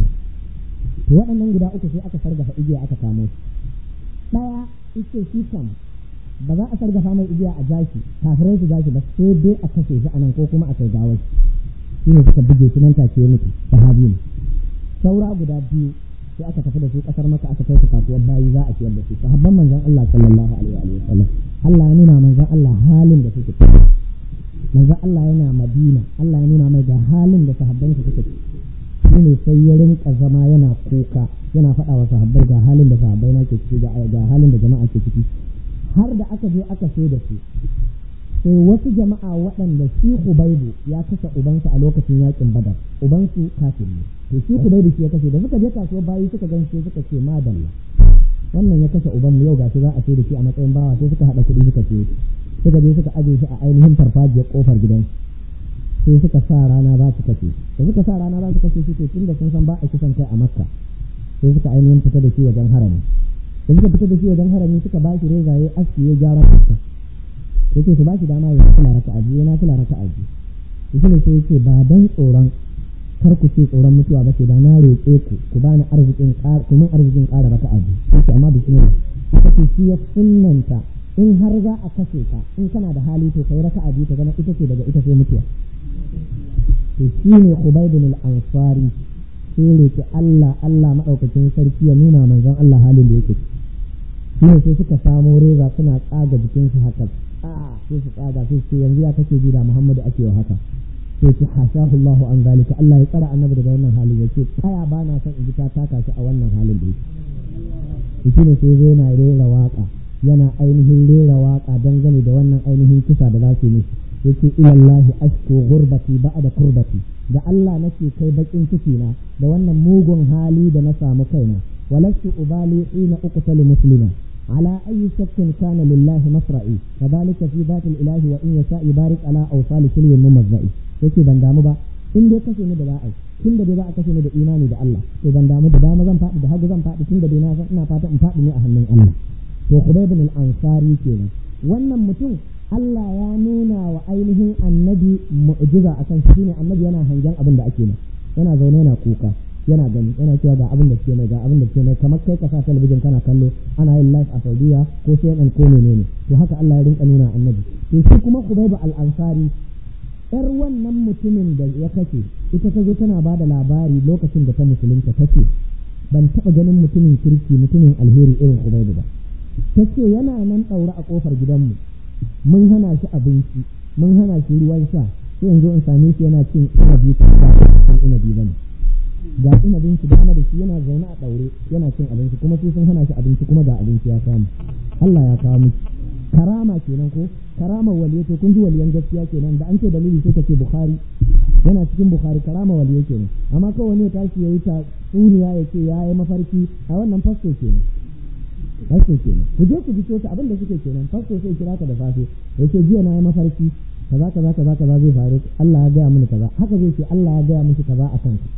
to waɗannan guda uku sai aka sargafa igiya aka kamo su ɗaya ita shi kam ba za a sargafa mai igiya a jaki kafirai su jaki ba sai dai a kashe shi anan ko kuma a kai gawar shi ne suka buge shi nan take ya mutu sahabi ne saura guda biyu sai aka tafi da su kasar Makka aka kai su kasuwar bayi za a ciyar da su sahabban manzon Allah sallallahu alaihi wa sallam Allah ya nuna manzon Allah halin da suke ciki manzon Allah yana Madina Allah ya nuna mai ga halin da sahabban su suke ciki shine sai ya rinka zama yana kuka yana faɗa wa sahabbai ga halin da sahabbai na ke ciki ga halin da jama'a ke ciki har da aka je aka sai da su sai wasu jama'a waɗanda shi Hubaibu ya kashe ubansu a lokacin yakin Badar ubansu kafiri ne to shi Hubaibu shi ya kashe da suka je kasuwar bayi suka gan shi suka ce madalla wannan ya kashe uban mu yau gashi za a sai da shi a matsayin bawa sai suka haɗa kuɗi suka ce suka je suka aje shi a ainihin farfajiyar kofar gidan sai suka sa rana ba su kashe da suka sa rana ba su kashe shi tun da sun san ba a kisan kai a Makka sai suka ainihin fita da shi wajen harami da suka fita da shi wajen harami suka ba shi rezaye aski ya gyara fuska yake su ba shi dama ya kula raka'a biyu yana kula raka'a biyu shi ne sai yake ba dan tsoron kar ku ce tsoron mutuwa ba ce da na roƙe ku ku bani arzikin ƙara ku min arzikin ƙara raka'a biyu sai amma bismillah aka ce shi ya sunnanta in har za a kashe ka in kana da hali to kai raka'a biyu ta zama ita ce daga ita sai mutuwa to shi ne Hubayb bin al-Ansari sai roƙi Allah Allah madaukakin sarki ya nuna manzon Allah halin da yake shi ne sai suka samo reza suna tsaga jikinsu haka a sai su tsaga sai su yanzu ya kake ji da Muhammadu ake wa haka sai ce hashahu Allahu an zalika Allah ya tsara annabi daga wannan halin yace tsaya ba na son in ji ta taka shi a wannan halin da yake shi ne sai zai na rera waka yana ainihin rera waka dangane da wannan ainihin kisa da za su yi yace ilallahi ashku gurbati ba'da kurbati da Allah nake kai bakin ciki na da wannan mugun hali da na samu kaina walastu ubali ina uqtalu muslima على أي شك كان لله مصرعي وذلك في ذات الإله وإن يشاء يبارك على أوصال كل ممزئي yake ban damu ba in dai kashe ni da za'a tun da dai za a kashe ni da imani da Allah to ban damu da dama zan faɗi da hagu zan faɗi tun da dai na ina fata in faɗi ne a hannun Allah to Hubayb bin al-Ansari kenan wannan mutum Allah ya nuna wa ainihin annabi mu'jiza akan shi ne annabi yana hangen abin da ake mai yana zaune yana kuka yana gani yana cewa ga abin da ke mai ga abin da ke mai kamar kai ka sa talabijin kana kallo ana yin live a Saudiya ko C N N ko menene to haka Allah ya rinka nuna annabi to shi kuma Hubayb al-Ansari yar wannan mutumin da ya kace ita ta zo tana bada labari lokacin da ta musulunta tace ban taba ganin mutumin kirki mutumin alheri irin Hubayb ba tace yana nan daura a kofar gidanmu mun hana shi abinci mun hana shi ruwan sha sai yanzu in same shi yana cin inabi ko ba cin inabi bane ga inabin shi dama da shi yana zaune a daure yana cin abinci kuma sai sun hana shi abinci kuma ga abinci ya samu Allah ya kawo miki karama kenan ko karama waliyo to kun ji waliyan gaskiya kenan da an ce dalili sai kace Bukhari yana cikin Bukhari karama waliyo kenan amma kawai wani ya tashi yayi ta tsuniya yace yayi mafarki a wannan fasto kenan fasto kenan ku je ku ji ta abin da suke kenan fasto sai kira ka da safe yace jiya na yi mafarki kaza kaza kaza kaza zai faru Allah ya gaya mini kaza haka zai ce Allah ya gaya miki kaza akan ka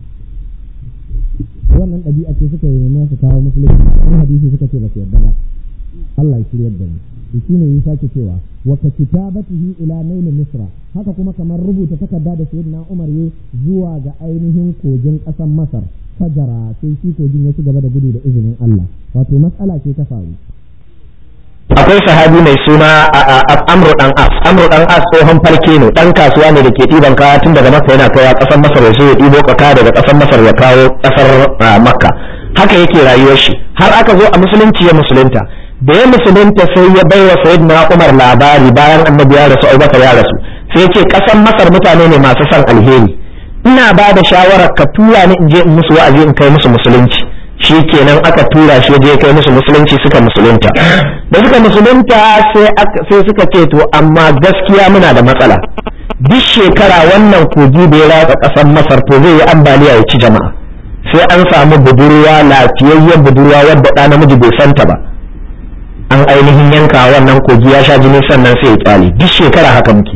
wannan ɗabi'a ce suka yi nema su kawo musulunci wani hadisi suka ce ba su yarda ba Allah ya shiryar da mu shi ne ya sake cewa wa ka kitabatihi ila nail misra haka kuma kamar rubuta takarda da sayyidina Umar ya zuwa ga ainihin kogin ƙasar Masar fajara sai shi kogin ya ci gaba da gudu da izinin Allah wato mas'ala ce ta faru akwai sahabi mai suna Amru dan As Amru dan As tsohon farke ne dan kasuwa ne da ke ɗiban kaya tun daga Makka yana kaiwa ƙasar Masar ya so ya ɗibo kaya daga ƙasar Masar ya kawo ƙasar Makka haka yake rayuwar shi har aka zo a musulunci ya musulunta da ya musulunta sai ya bai wa sayyidina Umar labari bayan annabi ya rasu Abubakar ya rasu sai ya ce ƙasar Masar mutane ne masu son alheri ina ba da shawarar ka tura ni in je in musu wa'azi in kai musu musulunci shi kenan aka tura shi je kai musu musulunci suka musulunta da suka musulunta sai suka ce to amma gaskiya muna da matsala duk shekara wannan kogi da ya ratsa ƙasar Masar to zai yi ambaliya ya ci jama'a sai an samu budurwa lafiyayyen budurwa wadda ɗa namiji bai santa ba an ainihin yanka wannan kogi ya sha jini sannan sai ya tsale duk shekara haka muke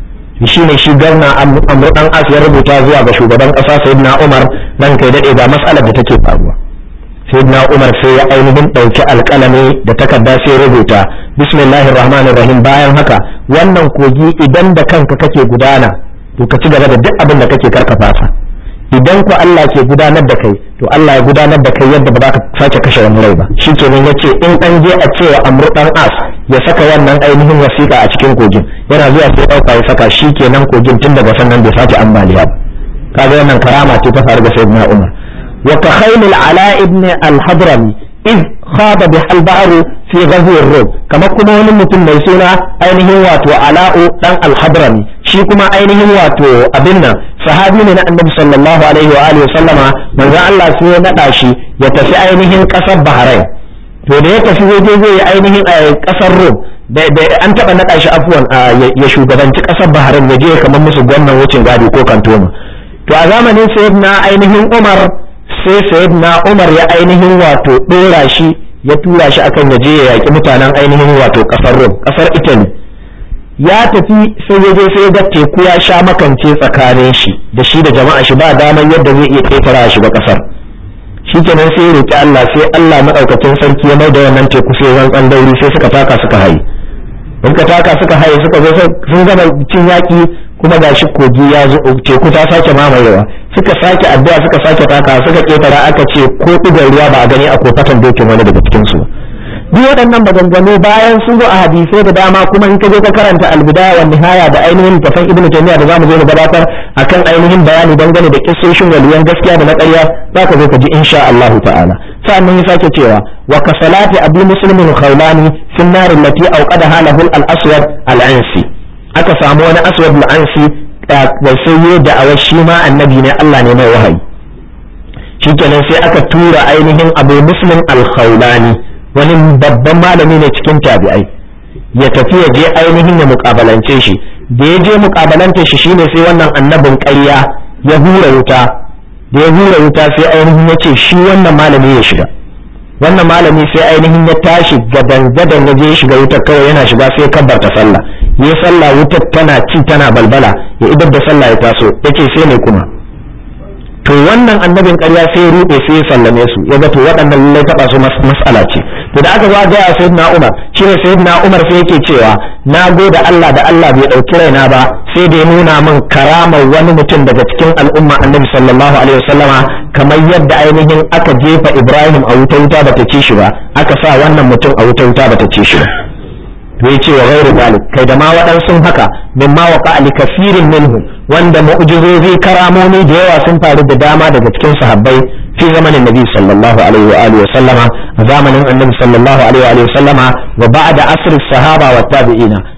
shi ne shi gwamna Amru dan As ya rubuta zuwa ga shugaban ƙasa Sayyidina Umar dan kai dade ga mas'alar da take faruwa Sayyidina Umar sai ya ainihin ɗauki alƙalami da takarda sai ya rubuta bismillahir rahmanir rahim bayan haka wannan kogi idan da kanka kake gudana to ka ci gaba da duk abin da kake karkafa sa idan ku Allah ke gudanar da kai to Allah ya gudanar da kai yadda ba za ka sake kashe wani rai ba shikenan yace in an je a cewa Amru dan As ya saka wannan ainihin wasiƙa a cikin kogin yana zuwa sai dauka ya saka shikenan kogin tun daga sannan bai sake ambaliya ba kaga wannan karama ce ta faru ga Sayyidina Umar wa ka khaylil Ala ibn al-Hadrami iz khaba bi al-ba'r fi ghazw ar-rum kamar kuma wani mutum mai suna ainihin wato Ala'u dan al-Hadrami shi kuma ainihin wato abin nan sahabi ne na Annabi sallallahu alaihi wa alihi sallama manzo Allah sai ya nada shi ya tafi ainihin kasar Bahrain to da ya tafi waje zai yi ainihin a kasar Rum da an taba nada shi afwan ya shugabanci kasar Bahrain ya je kamar musu gwamnan wucin gadi ko kantoma to a zamanin sayyidina ainihin Umar sai sayyidina Umar ya ainihin wato dora shi ya tura shi akan ya je ya yaki mutanen ainihin wato kasar Rum kasar Italy ya tafi sai ya je sai ya ga teku ya sha makance tsakanin shi da shi da jama'a shi ba damar yadda zai iya ƙetara shi ba kasar shi kenan sai ya roƙi Allah sai Allah madaukakin sarki ya mai da wannan teku sai rantsan dauri sai suka taka suka haye in ka taka suka haye suka zo sun gama cin yaƙi kuma gashi kogi ya zo teku ta sake mamayewa suka sake addu'a suka sake taka suka ƙetara aka ce ko ɗigar ruwa ba a gani a kofatan dokin wani daga cikin su duk waɗannan maganganu bayan sun zo a hadisai da dama kuma in ka je ka karanta albidaya wa nihaya da ainihin tafan ibnu taymiya da zamu zo mu gabatar akan ainihin bayani dangane da kissoshin waliyan gaskiya da na ƙarya zaka zo ka ji insha Allah ta'ala sannan ya sake cewa wa ka salati abu muslimin khawlani fi an-nar allati awqadaha lahu al-aswad al-ansi aka samu wani aswad al-ansi da sai da awashi ma annabi ne Allah ne mai wahayi shikenan sai aka tura ainihin abu muslim al-khawlani wani babban malami ne cikin tabi'ai ya tafi ya je ainihin ya mukabalance shi da ya je mukabalanta shi shine sai wannan annabin ƙarya ya hura wuta da ya hura wuta sai ainihin ya ce shi wannan malami ya shiga wannan malami sai ainihin ya tashi gadan gadan ya je shiga wutar kawai yana shiga sai ya kabbarta sallah ya sallah wutar tana ci tana balbala ya idar da sallah ya taso yace sai ne kuma to wannan annabin ƙarya sai ya ruɗe sai ya sallame su ya ga to waɗannan lallai taɓa su mas'ala ce to da aka zo ga ya sayyidina Umar shine sayyidina Umar sai yake cewa na gode Allah da Allah bai ɗauki raina ba sai da ya nuna min karamar wani mutum daga cikin al'umma annabi sallallahu alaihi wasallama kamar yadda ainihin aka jefa Ibrahim a wuta wuta bata ci shi ba aka sa wannan mutum a wuta wuta bata ci shi ba to yace wa ghairu zalik kai da ma waɗansu haka mimma waqa li kafirin minhum wanda mu'jizozi karamomi da yawa sun faru da dama daga cikin sahabbai fi zamanin nabi sallallahu alaihi wa alihi wa sallama a zamanin annabi sallallahu alaihi wa alihi wa sallama wa ba'da asr sahaba wa tabi'ina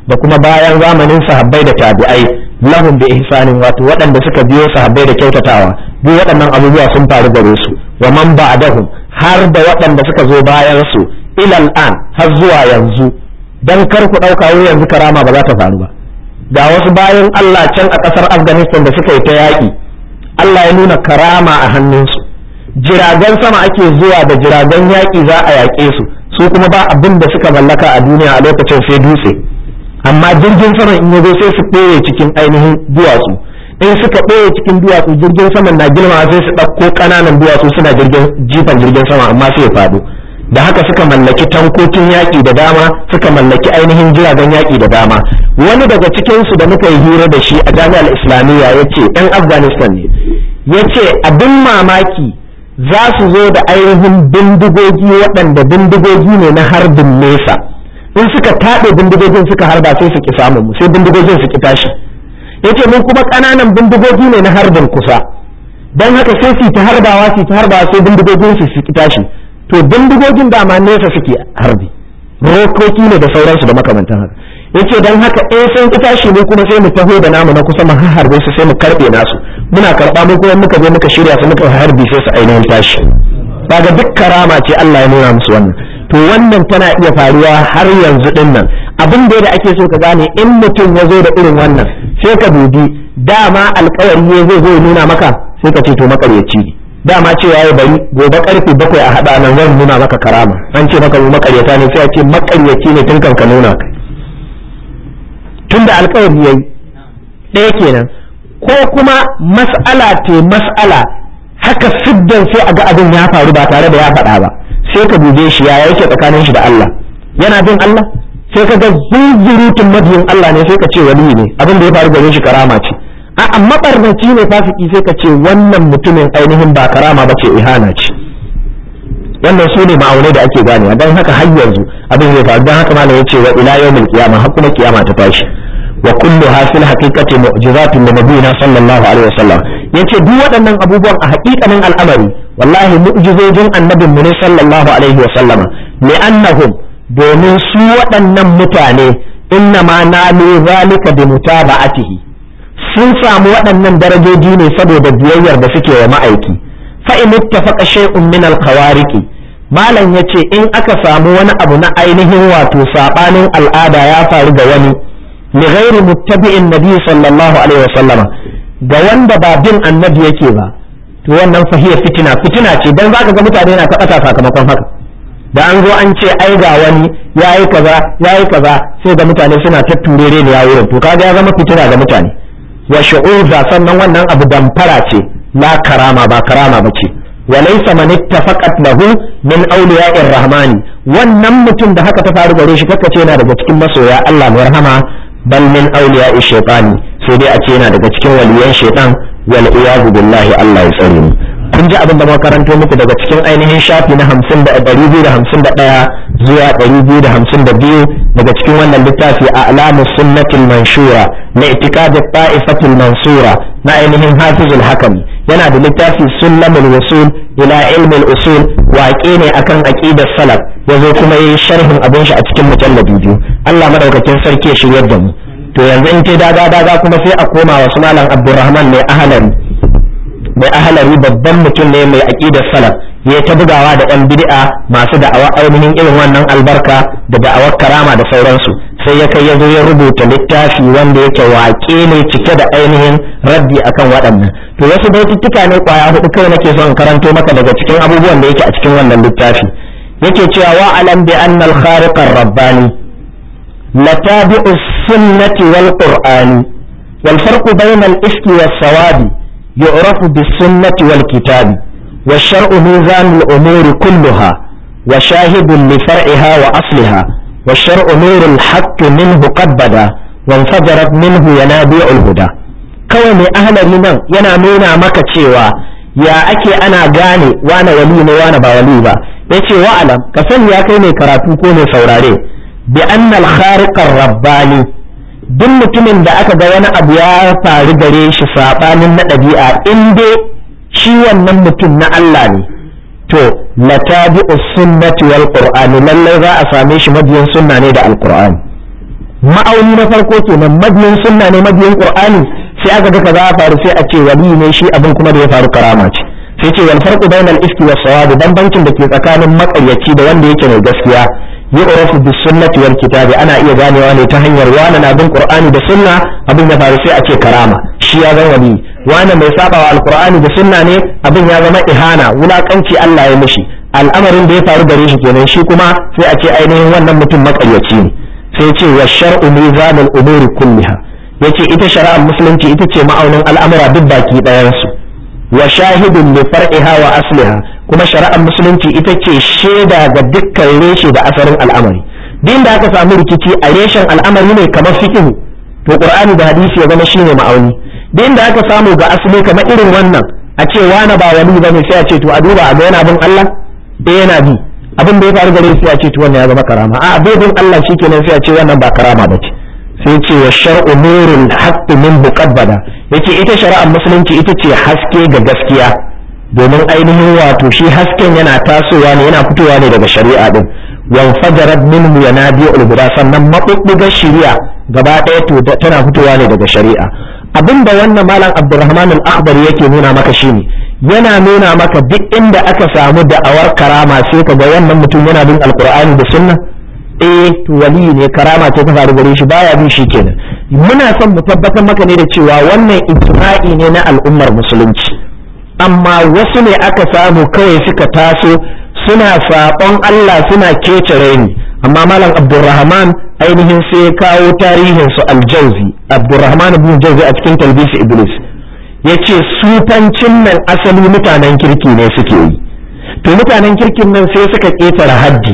da kuma bayan zamanin sahabbai da tabi'ai lahum bi ihsanin wato waɗanda suka biyo sahabbai da kyautatawa duk waɗannan abubuwa sun faru gare su wa man ba'dahum har da waɗanda suka zo bayan su ilal an har zuwa yanzu dan kar ku ɗauka wai yanzu karama ba za ta faru ba ga wasu bayan Allah can a ƙasar Afghanistan da suka yi ta yaƙi Allah ya nuna karama a hannunsu jiragen sama ake zuwa da jiragen yaƙi za a yaƙe su su kuma ba abin da suka mallaka a duniya a lokacin sai dutse amma jirgin sama in yazo sai su ɓoye cikin ainihin duwatsu in suka ɓoye cikin duwatsu jirgin sama na girma sai su ɗauko ƙananan duwatsu suna jirgin jifan jirgin sama amma sai ya faɗo da haka suka mallaki tankokin yaƙi da dama suka mallaki ainihin jiragen yaƙi da dama wani daga cikinsu da muka yi hira da shi a jami'ar islamiyya ya ce ɗan afghanistan ne ya ce abin mamaki za su zo da ainihin bindigogi waɗanda bindigogi ne na harbin nesa in suka taɗe bindigogin suka harba sai su ki samun mu sai bindigogin su ki tashi ya ce mun kuma ƙananan bindigogi ne na harbin kusa don haka sai su ta harbawa su ta harbawa sai bindigogin su su ki tashi to bindigogin dama nesa suke harbi rokoki ne da sauransu da makamantan haka yace dan haka eh sun ki tashi ne kuma sai mu taho da namu na kusa mu harbe su sai mu karbe nasu muna karba mu kuma muka je muka shirya su muka harbi sai su ainihin tashi kaga duk karama ce Allah ya nuna musu wannan to wannan tana iya faruwa har yanzu din nan abin da da ake so ka gane in mutum ya zo da irin wannan sai ka dubi dama alƙawari zai zo ya nuna maka sai ka ce to makaryaci ne dama cewa ya bari gobe karfe bakwai a hada nan zan nuna maka karama an ce maka mu makaryata ne sai a ce makaryaci ne tun kan ka nuna kai tunda alƙawari yayi ɗaya kenan ko kuma mas'ala ce mas'ala haka siddan sai a ga abin ya faru ba tare da ya faɗa ba sai ka dube shi ya yake tsakanin shi da Allah yana bin Allah sai ka ga zunzurutun mabiyin Allah ne sai ka ce wali ne abin da ya faru gare shi karama ce a amma barnaci ne fasiki sai ka ce wannan mutumin ainihin ba karama ba ce ihana ce wannan su ne ma'aunai da ake ganewa don haka har yanzu abin zai faru don haka malam ya ce wa ila yawmil qiyama har kuma kiyama ta tashi wa kullu hasil haqiqati mu'jizatun li nabiyina sallallahu alaihi wasallam yace duk waɗannan abubuwan a haƙiƙanin al'amari wallahi mu'jizojin annabin mu ne sallallahu alaihi wasallama li'annahum domin su waɗannan mutane inna ma nalu zalika bi mutaba'atihi sun samu waɗannan darajoji ne saboda biyayyar da suke wa ma'aiki fa in ittafaqa shay'un min al-khawariqi malam yace in aka samu wani abu na ainihin wato sabanin al'ada ya faru ga wani li ghairi muttabi'in nabi sallallahu alaihi wasallama ga wanda ba bin annabi yake ba to wannan fahiya fitina fitina ce dan zaka ga mutane na taɓata sakamakon haka da an zo an ce ai ga wani yayi kaza yayi kaza sai ga mutane suna tatturere ne ya wurin to kaga ya zama fitina ga mutane wa shu'uza sannan wannan abu damfara ce la karama ba karama bace wa laysa man ittafaqat lahu min awliya'ir rahmani wannan mutum da haka ta faru gare shi kaka ce yana daga cikin masoya Allah mai rahama bal min awliya'ish shaytani sai dai a ce yana daga cikin waliyan shaytan wal iyadu billahi Allah ya tsare mu kun ji abin da muka karanto muku daga cikin ainihin shafi na hamsin da ɗari biyu da hamsin da ɗaya zuwa ɗari biyu da hamsin da biyu daga cikin wannan littafi a alamu sunnatul manshura na itikadin ta'ifatul mansura na ainihin hafizul hakami yana da littafi sulamul wusul ila ilmil usul waƙe ne akan aqidar salaf yazo kuma yayi sharhin abin shi a cikin mujalladi biyu Allah madaukakin sarki ya shiryar da mu to yanzu in ce daga daga kuma sai a koma wa su malam Abdurrahman mai ahlari mai ahlari babban mutum ne mai aqidar salaf ya ta bugawa da ɗan bid'a masu da'awa ainihin irin wannan albarka da da'awar karama da sauransu sai ya kai ya zo ya rubuta littafi wanda yake waƙe ne cike da ainihin raddi akan waɗannan to wasu baututtuka ne kwaya hudu kawai nake son karanto maka daga cikin abubuwan da yake a cikin wannan littafi yake cewa wa alam bi anna al khariq ar rabbani latabi'u sunnati wal qur'ani wal farqu bayna al ifki was sawabi yu'rafu bis sunnati wal kitabi والشرع ميزان الأمور كلها وشاهد لفرعها وأصلها والشرع نور الحق منه قد بدا وانفجرت منه ينابيع الهدى كوني أهل لمن ينامينا مكتشيوا يا أكي أنا غاني وانا ولي وانا باولي با يتي وعلم كفن يا كيني كراتو كوني سوراري بأن الخارق الرباني duk mutumin da aka ga wani abu ya faru gare shi sabanin na ɗabi'a in dai shi wannan mutum na Allah ne to latabi'u sunnati wal qur'ani lallai za a same shi mabiyin sunna ne da alqur'ani ma'auni na farko kenan mabiyin sunna ne mabiyin qur'ani sai aka ga kaza faru sai a ce wali ne shi abin kuma da ya faru karama ce sai ce wal farqu bainal ifki was sawab bambancin da ke tsakanin makaryaci da wanda yake mai gaskiya yu'rafu bis sunnati wal kitabi ana iya ganewa ne ta hanyar wani na bin qur'ani da sunna abin ya faru sai a ce karama shi ya zama wali wani mai sabawa alqur'ani da sunna ne abin ya zama ihana wulakanci Allah ya mishi al'amarin da ya faru gare shi kenan shi kuma sai a ce ainihin wannan mutum makaryaci ne sai ce wa shar'u mizanul umuri kulliha yace ita shari'ar musulunci ita ce ma'aunin al'amura duk baki ɗayan su wa shahidun li far'iha wa asliha kuma shari'ar musulunci ita ce shaida ga dukkan reshe da asarin al'amari din da aka samu rikici a reshen al'amari ne kamar fiqh to qur'ani da hadisi ya zama shine ma'auni din da aka samu ga asali kamar irin wannan a ce wani ba wani bane sai a ce to a duba a ga yana bin Allah da yana bi abin da ya faru gare sai a ce to wannan ya zama karama a bai bin Allah shikenan sai a ce wannan ba karama bace sai ce wa shar'u nurul haqq min muqabbada yace ita shari'ar musulunci ita ce haske ga gaskiya domin ainihin wato shi hasken yana tasowa ne yana fitowa ne daga shari'a din wan fajarat minhu yanabi'ul huda sannan mabubbugar shari'a gaba ɗaya to tana fitowa ne daga shari'a abinda wannan malam Abdulrahman al-Akhbari yake nuna maka shine yana nuna maka duk inda aka samu da'awar karama sai kaga wannan mutum yana bin alqur'ani da sunna eh to wali ne karama ce ta faru gare shi baya bin shi kenan muna son mu tabbatar maka ne da cewa wannan ijma'i ne na al'ummar musulunci amma wasu ne aka samu kawai suka taso suna saɓon Allah suna kece raini amma malam Abdulrahman ainihin sai ya kawo tarihin su al-Jawzi Abdulrahman ibn Jawzi a cikin Talbis Iblis yace sufancin nan asali mutanen kirki ne suke yi to mutanen kirkin nan sai suka ketare haddi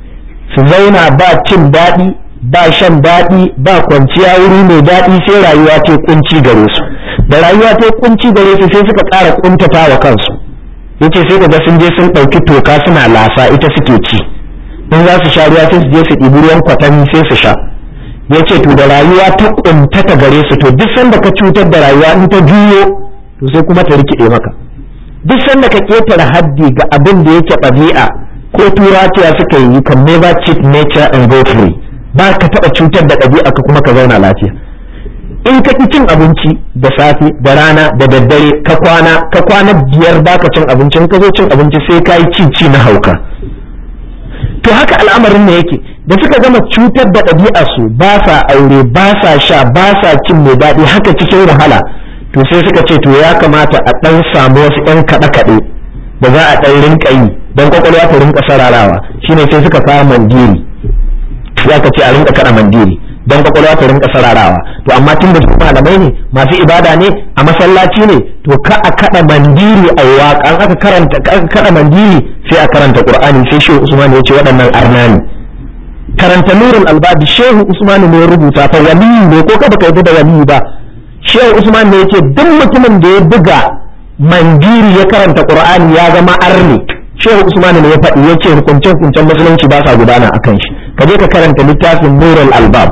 su zauna ba cin daɗi ba shan daɗi ba kwanciya wuri mai daɗi sai rayuwa ta kunci gare su da rayuwa ta kunci gare su sai suka ƙara kuntata wa kansu yace sai kaga sun je sun ɗauki toka suna lasa ita suke ci in za su sha ruwa sai su je su ɗibi ruwan kwatami sai su sha yace to da rayuwa ta kuntata gare su to duk sanda ka cutar da rayuwa in ta juyo to sai kuma ta rikide maka duk sanda ka ketare haddi ga abin da yake ɗabi'a ko turatiya suka yi kan never cheat nature and go free ba ka taɓa cutar da ɗabi'a ka kuma ka zauna lafiya in ka cin abinci da safe da rana da daddare ka kwana ka kwana biyar baka cin abinci in ka zo cin abinci sai ka yi cin ci na hauka to haka al'amarin ne yake da suka gama cutar da ɗabi'a su ba sa aure ba sa sha ba sa cin mai daɗi haka cikin wahala to sai suka ce to ya kamata a ɗan samu wasu ɗan kaɗe-kaɗe da za a ɗan rinka yi don kwakwalwa ta rinka sararawa shine sai suka kawo mandiri ya ka ce a rinka kaɗa mandiri don kwakwalwa ta rinka sararawa to amma tun da su malamai ne masu ibada ne a masallaci ne to ka a kada mandiri a waka an aka karanta aka kada mandiri sai a karanta qur'ani sai shehu usman ya ce waɗannan arnani karanta nurul albabi shehu usman ne ya rubuta fa wali ne ko ka baka yi da wali ba shehu usman ne yace duk mutumin da ya buga mandiri ya karanta qur'ani ya zama arni shehu usman ne ya faɗi yace hukuncen hukuncen musulunci ba sa gudana akan shi ka je ka karanta littafin nurul albab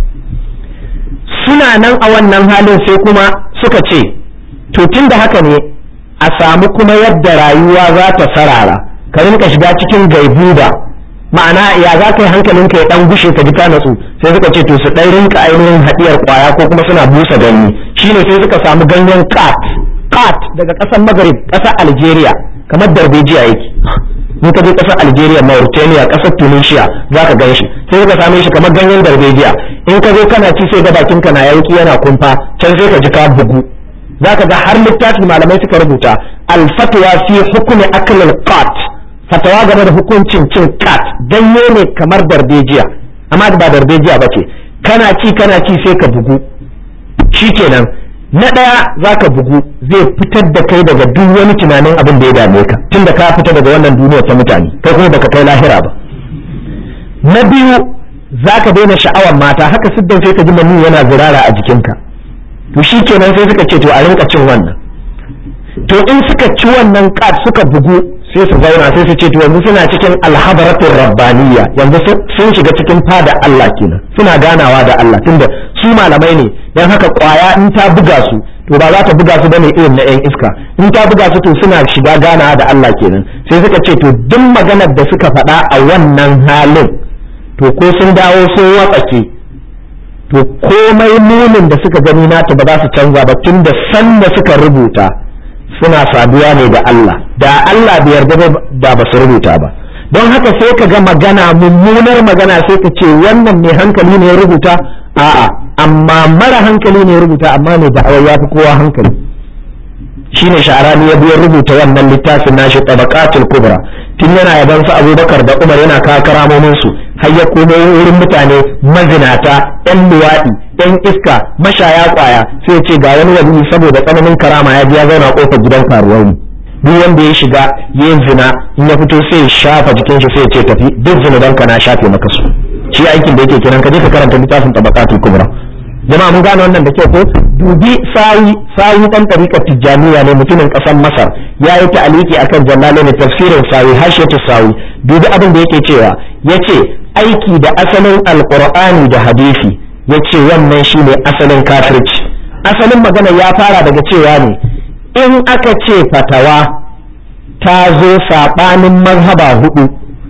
suna nan a wannan halin sai kuma suka ce to tun da haka ne a samu kuma yadda rayuwa za ta sarara ka rinka shiga cikin gaibuba ma'ana ya za ka yi hankalinka ya dan gushe ka ji ka natsu sai suka ce to su dan rinka ainihin hadiyar kwaya ko kuma suna busa ganye shine sai suka samu ganyen kat kat daga ƙasar Maghrib ƙasar Algeria kamar darbejiya yake in ka je ƙasar Algeria Mauritania ƙasar Tunisia zaka gan shi sai suka same shi kamar ganyen darbejiya in ka zo kana ci sai ga bakin ka na yauki yana kumfa can sai ka ji ka bugu zaka ga har littafi malamai suka rubuta al-fatwa fi hukmi akl al-qat fatawa game da hukuncin cin kat ganye ne kamar darbejiya amma ba darbejiya bace kana ci kana ci sai ka bugu shikenan na ɗaya za ka bugu zai fitar da kai daga duk wani tunanin abin da ya dame ka tunda ka fita daga wannan duniya ta mutane kai kuma baka kai lahira ba na biyu za ka daina sha'awar mata haka siddan sai ka ji mani yana zirara a jikinka to shi kenan sai suka ce to a rinka cin wannan to in suka ci wannan kat suka bugu sai su zauna sai su ce to yanzu suna cikin alhabaratul rabbaniyya yanzu sun shiga cikin fada Allah kenan suna ganawa da Allah tunda su malamai ne dan haka kwaya in ta buga su to ba za ta buga su bane irin na yan iska in ta buga su to suna shiga ganawa da Allah kenan sai suka ce to duk maganar da suka faɗa a wannan halin to ko sun dawo sun watsake to komai munin da suka gani nata ba za su canza ba, tun da san da suka rubuta suna saduwa ne da Allah, da Allah bai yarda da ba su rubuta ba. don haka sai ka ga magana mummunar magana sai ka ce wannan mai hankali ne ya rubuta, a'a amma mara hankali ne ya rubuta, amma ne da'awar ya fi kowa hankali. shine Sha'rani ya biyar rubuta wannan littafin nashi Tabaqatul Kubra, tun yana yaban su Abubakar da Umar yana kawo karamomin su, har ya komo wurin mutane mazinata, yan luwaɗi, yan iska, mashaya kwaya, sai ce ga wani wani saboda tsananin karama ya ji ya zauna kofar gidan karuwai. Duk wanda ya shiga yin zina in ya fito sai ya shafa jikin shi sai ya ce tafi duk zinuban ka na shafe maka su. Shi aikin da yake kenan, ka je ka karanta littafin Tabaqatul Kubra. Jama'a mun gane wannan da kyau ko? Dubi sawi sawi dan tariqar Tijjaniya ne, mutumin kasar Masar, ya yi ta'aliki akan Jalalain tafsirin sawi hashiyatu sawi. Dubi abin da yake cewa, yace aiki da asalin alqur'ani da hadisi, yace wannan shine asalin kafirci. Asalin magana ya fara daga cewa ne in aka ce fatawa ta zo sabanin mazhaba hudu,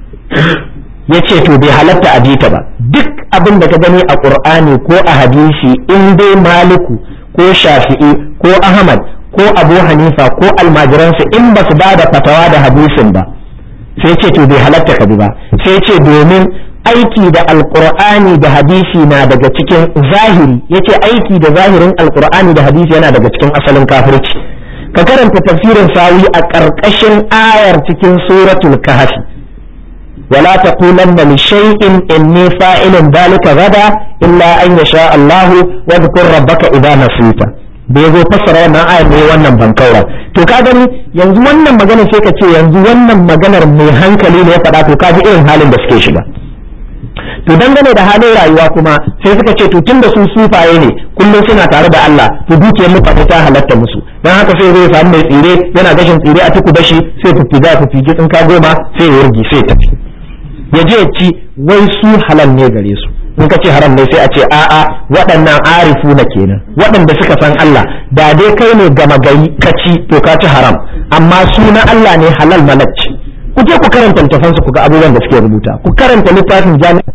yace to bai halatta a bita ba. Duk abin da ka gani a Qur'ani ko a hadisi, in dai Maliku ko Shafi'i ko Ahmad ko Abu Hanifa ko almajiransu in ba su bada fatawa da hadisin ba, sai ce to bai halatta ka bi ba. Sai ce domin aiki da alqur'ani da hadisi na daga cikin zahiri, yace aiki da zahirin alqur'ani da hadisi yana daga cikin asalin kafirci. Ka karanta tafsirin sawi a ƙarƙashin ayar cikin suratul kahfi, ولا تقولن لشيء إني فاعل ذلك غدا إلا أن يشاء الله واذكر ربك إذا نسيت. bai zo fassara wannan ayar ne wannan bankaura. To ka gani yanzu wannan magana sai ka ce yanzu wannan maganar mai hankali ne ya faɗa, to ka ji irin halin da suke shiga. To dangane da halin rayuwa kuma sai suka ce to tun da su sufaye ne kullum suna tare da Allah, to dukiyar mutane ta halatta musu, dan haka sai zai samu mai tsire yana gashin tsire a tuku dashi sai fuffiga fuffigi in ka goma sai ya wurgi sai ya tafi ya je ci, wai su halal ne gare su. In ka ce haram ne sai a ce a'a waɗannan arifu na kenan, waɗanda suka san Allah. Da dai kai ne gama gari ka ci to ka ci haram, amma su na Allah ne halal malacci. Ku je ku karanta littafansu ku ga abubuwan da suke rubuta, ku karanta littafin jami'a